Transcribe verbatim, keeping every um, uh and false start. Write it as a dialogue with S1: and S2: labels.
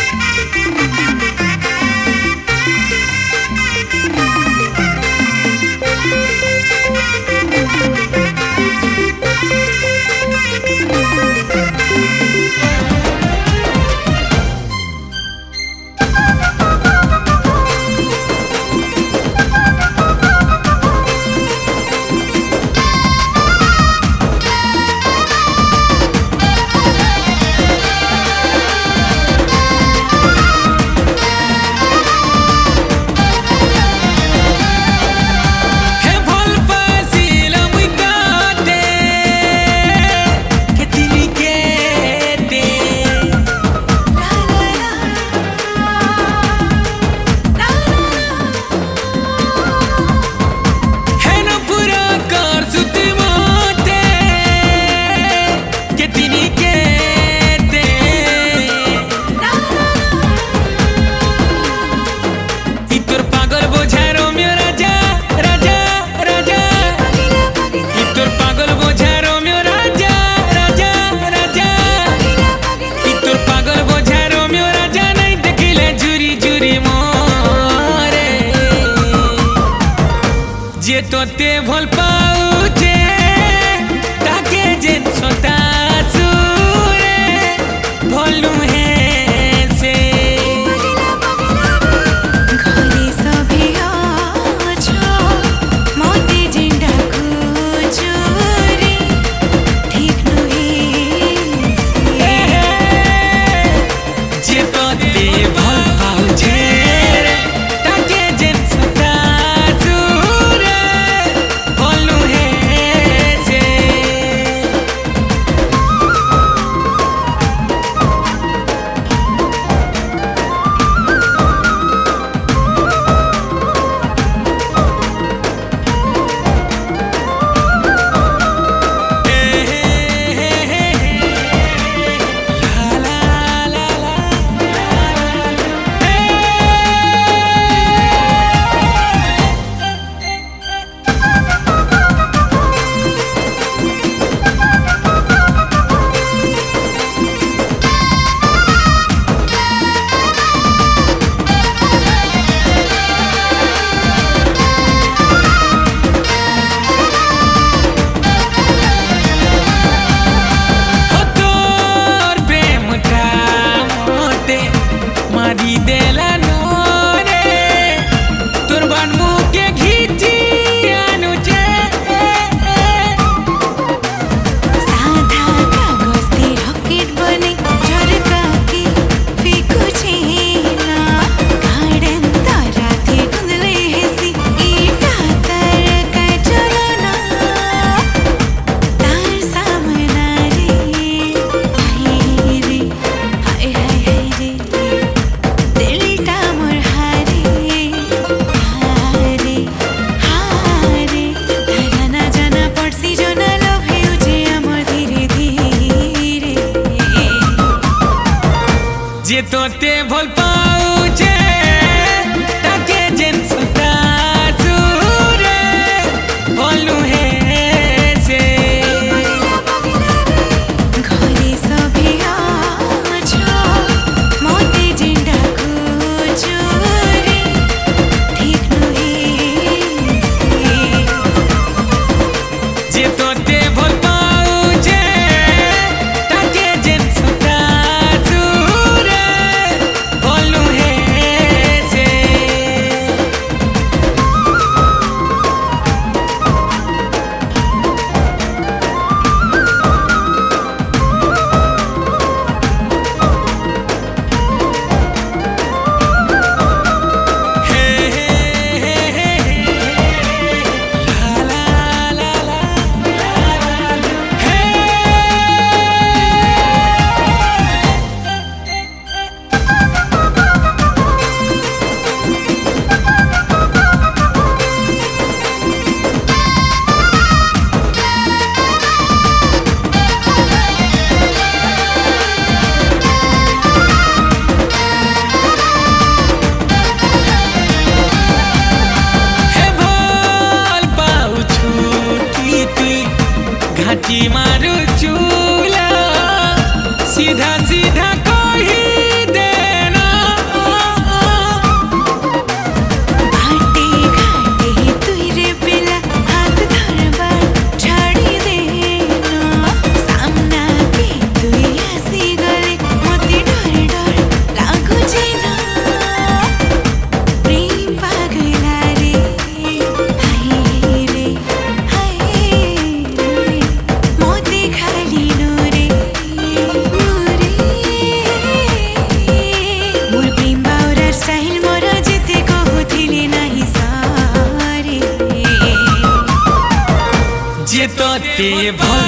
S1: जे तोते भल पाउचे ताके जेन छोटा सुरे भलु है से
S2: घरे सभी आछो मोते जिंडा खुचुरे ठीक नुहे से
S1: जे तोते भल पाउचे ताके जेन छोटा सुरे भलु है से मारी देला नोरे तुरबान मुके घीची अनुचे
S2: साधा कागज ते रॉकेट बने झरका के फेंको छेना गार्डन तारा थे गुंदले हेसी ईटा तर का चलना तार सामना रे हाय रे हाय हाय हाय रे दिलटा मोर हारे हारे हारे जाना जाना पड़सी जो ना लोभ हेउचे आमर धीरे धीरे
S1: जे तोते भल पाउचे ताके जेन छोटा सुरे भलु है से
S2: घरे सभी आछो मोते जिंडा खुचुरे ठीक नुहे से
S1: जे तोते भल पाउचे ताके जेन छोटा सुरे भलु ତୋତେ ଭଲ